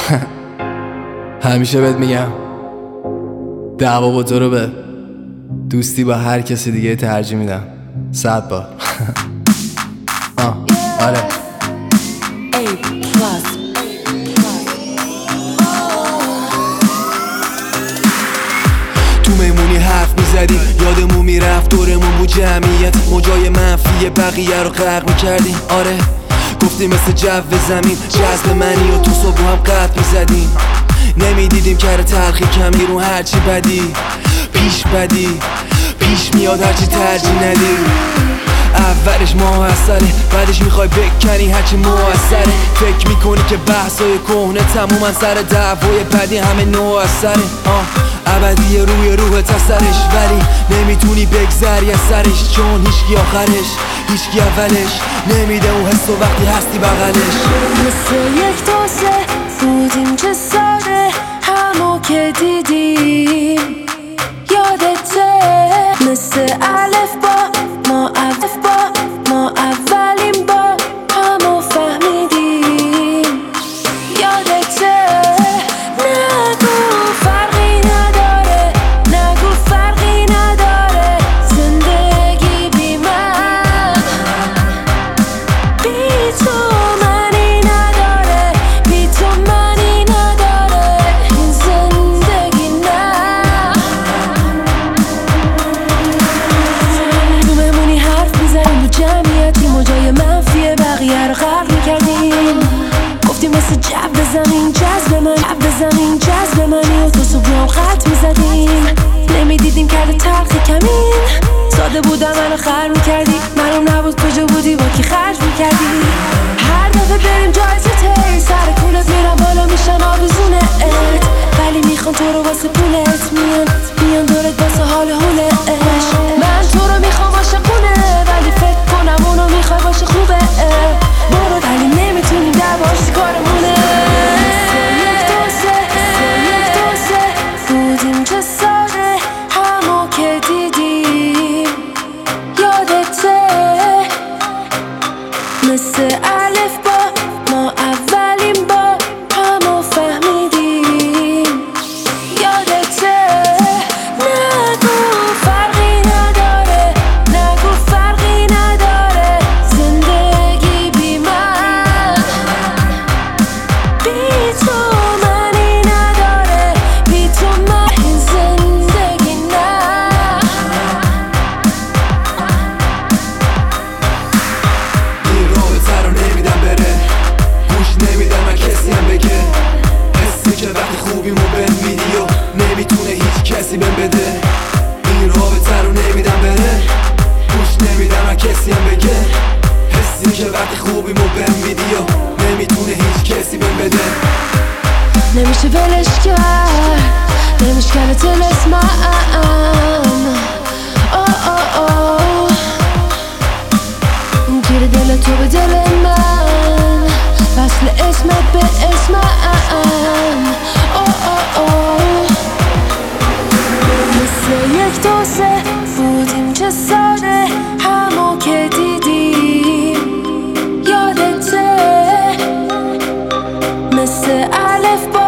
همیشه بهت میگم دعوا با تو رو به دوستی با هر کسی دیگه ترجیح میدم 100 بار. آره تو مهمونی حرف میزدیم یادمون میرفت دورمون بود جمعیت موجای منفی بقیه رو غرق میکردیم. آره گفتیم مثل جو زمین جذب منی و تو صبح هم قد میزدیم. نمیدیدیم کار تلخی کمی رو هرچی بدی پیش میاد هرچی ترجیح ندی. اولش موثره بعدش میخوای بکنی هرچی موثره. فکر میکنی که بحثای کهنه تمومن سر دعوای بعدی همه نوع اثره. ابدی روی روحت اثرش ولی نمیتونی بگذری از سرش چون هیچکی آخرش هیچکی اولش نمیده اون حس و وقتی هستی بغلش. مثل یک تاسه بودیم چه ساده همو که دیدیم یادته. مثل الف با ما اولین با همو فهمیدیم یادته. نگو فرقی نداره زندگی بی من بی تو منی نداره بی تو منی نداره این زندگی نه. تو مهمونی حرف میزنیم تو جمعیتی موجای منفی بقیه رو غرق میکردیم. گفتیم مثل جو زمین جذب منی و تو صبح هم خط میزدیم. نمیدیدیم کرده تلخی کمین ساده بودم منو خر میکردی. معلوم نبود کجا بودی با کی خرج میکردی. هر دفعه بریم جایزه تی سر کولت میرم بالا میشن آویزونه ات ولی میخوان تو رو واسه پولت میان دورت واسه حال هولش. من تو رو میخوام عاشقونه ولی فکر کنم اونو میخوای باشه خوبه برو ولی نمیتونیم دعواش کارمونه. بودیم چه ساده همو که دیدیم یادته. مثل الف با ما اولین با همو فهمیدیم یادته. نگو فرقی نداره زندگی بی من بی تو منی نداره بی تو من این زندگی نه. این رابطه رو نمیدم بره گوش نمیدم من کسی هم بگه حسی که وقتی خوبیمو بهم میدی و نمیتونه هیچ کسی بهم بده. این رابطه رو نمیدم بره گوش نمیدم من کسی هم بگه حسی که وقتی خوبیمو بهم میدی و نمیتونه هیچ کسی بهم بده. نمیشه ولش کرد نمیشکنه تلسمم گیر دل تو به دل من وصل اسمت به اسمم مثل یک تاسه بودیم چه ساده همو که دیدیم یادته. مثل الف با